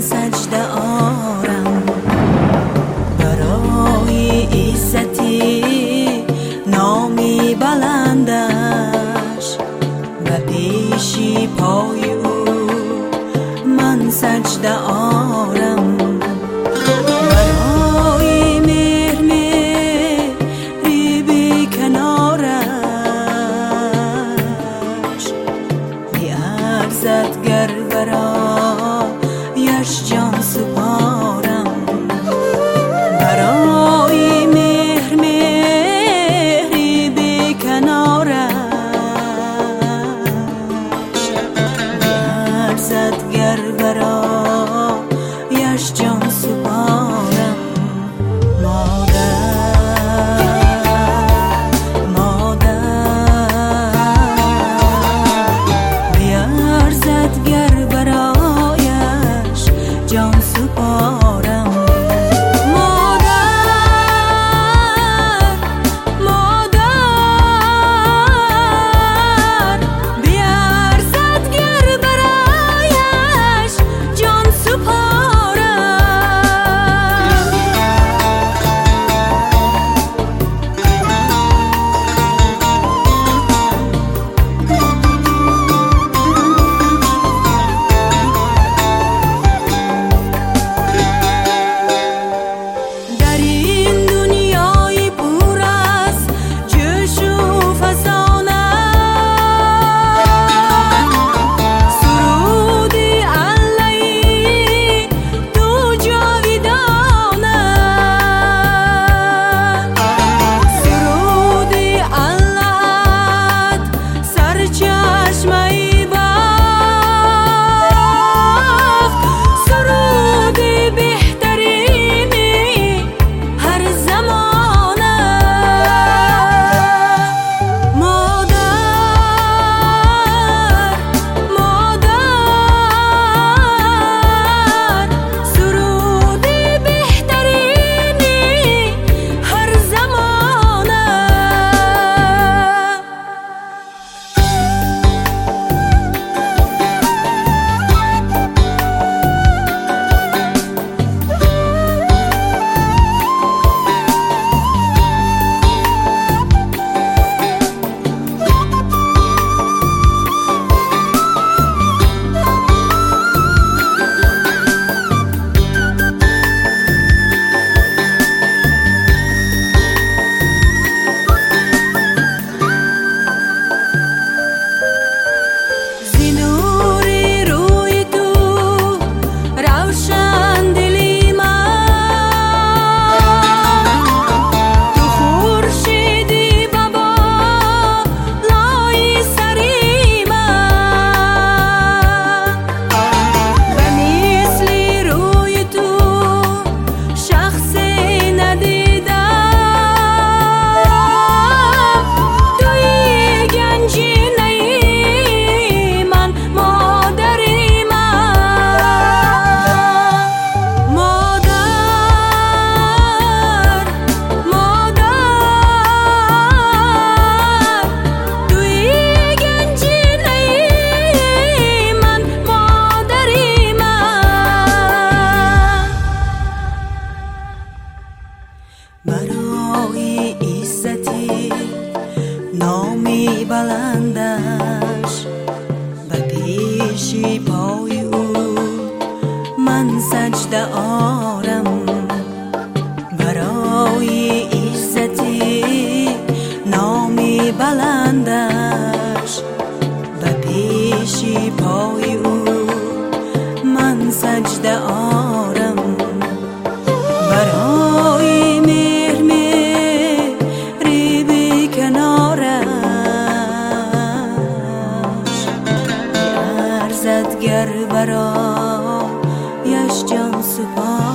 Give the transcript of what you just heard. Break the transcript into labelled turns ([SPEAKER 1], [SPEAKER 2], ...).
[SPEAKER 1] سجده آرم برای عزتی نامی بلندش و پیشی پای او من سجده آرم برای مهری بی کنارش بیارزد گر برایش جان سپارم برای مهری بی کنارش بیارزد گر برایش جان سپارم بیارزد گر برایش جان سپارم برای عزتی نامی بلندش و پیشی پای او من سجده آرم برای عزتی نامی بلندش و پیشی پای او من سجده آرم برای مهری بی کنارش بیارزد گر برایش جان سپارم